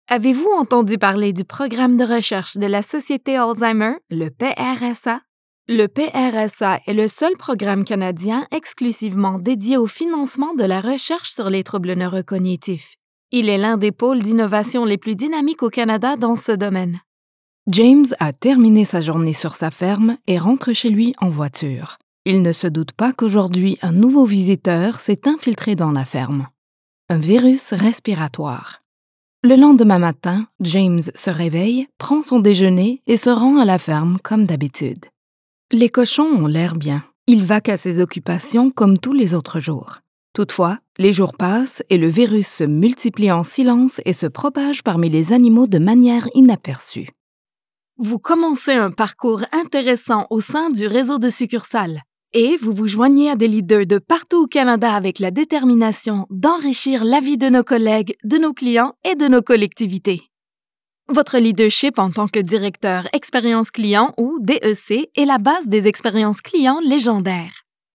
Avez-vous entendu parler du programme de recherche de la Société Alzheimer, le PRSA? Le PRSA est le seul programme canadien exclusivement dédié au financement de la recherche sur les troubles neurocognitifs. Il est l'un des pôles d'innovation les plus dynamiques au Canada dans ce domaine. James a terminé sa journée sur sa ferme et rentre chez lui en voiture. Il ne se doute pas qu'aujourd'hui, un nouveau visiteur s'est infiltré dans la ferme. Un virus respiratoire. Le lendemain matin, James se réveille, prend son déjeuner et se rend à la ferme comme d'habitude. Les cochons ont l'air bien. Il vaque à ses occupations comme tous les autres jours. Toutefois, les jours passent et le virus se multiplie en silence et se propage parmi les animaux de manière inaperçue. Vous commencez un parcours intéressant au sein du réseau de succursales et vous vous joignez à des leaders de partout au Canada avec la détermination d'enrichir la vie de nos collègues, de nos clients et de nos collectivités. Votre leadership en tant que directeur expérience client ou DEC est la base des expériences clients légendaires.